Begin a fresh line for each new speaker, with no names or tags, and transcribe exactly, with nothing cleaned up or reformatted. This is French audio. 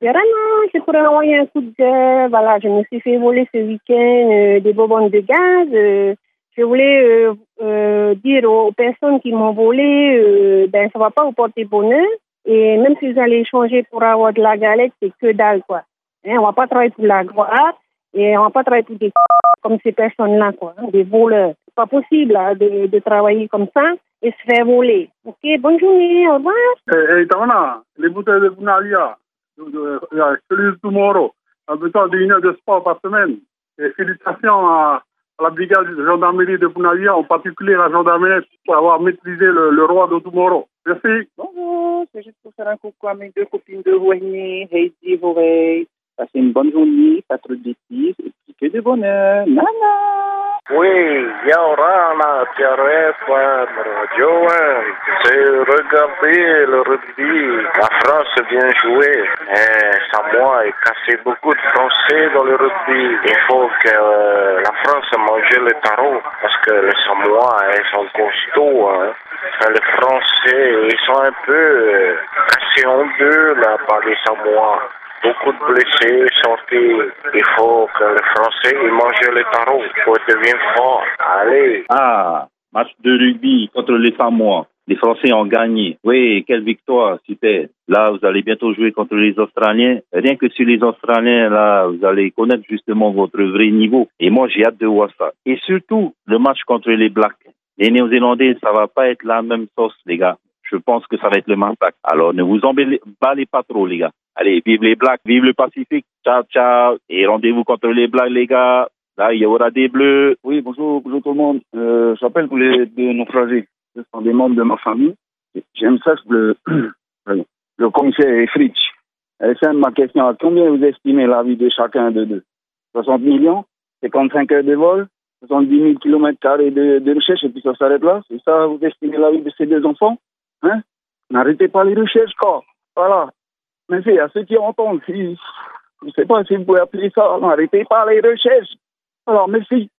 Vraiment, c'est pour envoyer un coup de gueule. Voilà, je me suis fait voler ce week-end euh, des bonbonnes de gaz. Euh, je voulais euh, euh, dire aux personnes qui m'ont volé, euh, ben ça va pas vous porter bonheur. Et même si vous allez échanger pour avoir de la galette, c'est que dalle, quoi. Hein, on va pas travailler pour la gloire et on va pas travailler pour des comme ces personnes-là, quoi, hein, des voleurs. C'est pas possible hein, de, de travailler comme ça et se faire voler. Ok, bonne journée, au revoir.
Eh, hey, Tamana, les bouteilles de Bunalia, celui de Tomorrow, a besoin d'une heure de sport par semaine. Et félicitations à, à la brigade de gendarmerie de Bunalia, en particulier la gendarmerie, pour avoir maîtrisé le, le roi de Tomorrow. Merci.
Bonjour, c'est juste pour faire un coucou à mes deux copines de Rouigny, Heidi et Vorey. Passez une bonne journée, pas trop de bêtises, et puis que de bonheur. Nana!
Oui, Yaurana, Tiaret, Radio, c'est regarder le rugby. La France a bien joué. Et Samoa a cassé beaucoup de Français dans le rugby. Il faut que euh, la France mange le tarot parce que les Samoa, ils sont costauds. Hein. Les Français, ils sont un peu euh, cassés en deux là par les Samoa. Beaucoup de blessés, sortis. Il faut que les Français ils mangent le tarot pour devenir forts. Allez.
Ah, match de rugby contre les Samoa. Les Français ont gagné. Oui, quelle victoire, super. Là, vous allez bientôt jouer contre les Australiens. Rien que sur les Australiens, là, vous allez connaître justement votre vrai niveau. Et moi, j'ai hâte de voir ça. Et surtout, le match contre les Blacks. Les Néo-Zélandais, ça va pas être la même sauce, les gars. Je pense que ça va être le massacre. Alors, ne vous emballez pas trop, les gars. Allez, vive les Blacks, vive le Pacifique. Ciao, ciao. Et rendez-vous contre les Blacks, les gars. Là, il y aura des bleus.
Oui, bonjour, bonjour tout le monde. Euh, J'appelle pour les deux naufragés. Ce sont des membres de ma famille. J'aime ça, le, le commissaire Fritsch. C'est simple ma question. À combien vous estimez la vie de chacun de deux? soixante millions, cinquante-cinq heures de vol, soixante-dix mille kilomètres carrés de, de recherche, et puis ça s'arrête là. C'est ça, vous estimez la vie de ces deux enfants? Hein? N'arrêtez pas les recherches, quoi. Voilà. Merci à ceux qui entendent. Si, je ne sais pas si vous pouvez appeler ça. N'arrêtez pas les recherches. Alors, merci.